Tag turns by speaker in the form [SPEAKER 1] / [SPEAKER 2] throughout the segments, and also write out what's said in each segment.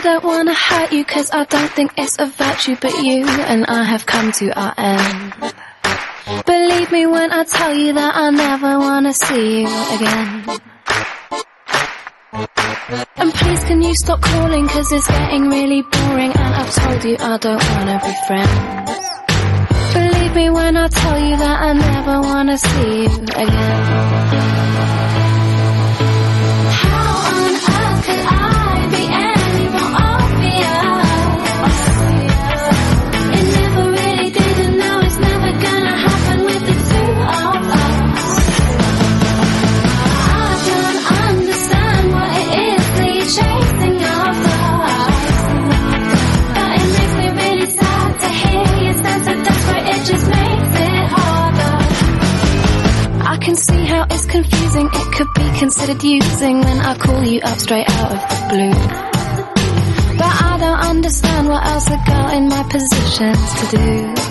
[SPEAKER 1] don't wanna hurt you, 'cause I don't think it's a virtue, but you and I have come to our end. Believe me when I tell you that I never wanna see you again. And please can you stop calling, 'cause it's getting really boring, and I've told you I don't wanna be friends. Believe me when I tell you that I never wanna see you again. How on earth could I be any more obvious? It never really did, and now it's never gonna happen with the two of us. I don't understand what it is that you're chasing after, but it makes me really sad to hear you sound so desperate. It just makes it harder. I can see how it's confusing. It could be considered using when I call you up straight out of the blue. But I don't understand what else a girl in my position's to do.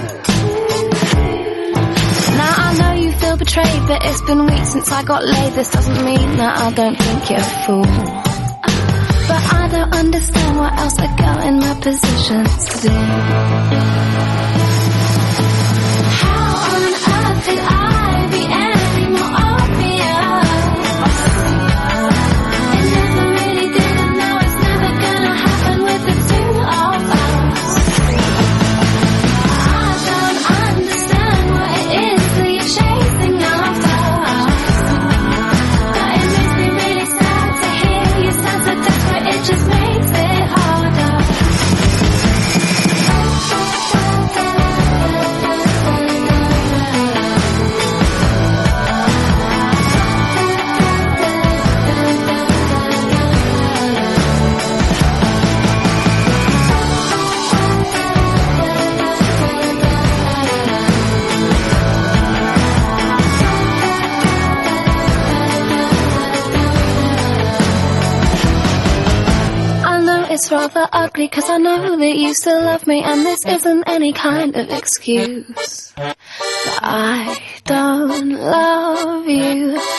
[SPEAKER 1] Now I know you feel betrayed, but it's been weeks since I got laid. This doesn't mean that I don't think you're a fool. But I don't understand what else a girl in my position's to do. How on earth could I be any more obvious? It never really did, and now it's never gonna happen with the two of us. I don't understand what it is that you're chasing after, but it makes me really sad to hear you sound so desperate. It just makes it harder. It's rather ugly, 'cause I know that you still love me, and this isn't any kind of excuse. But I don't love you.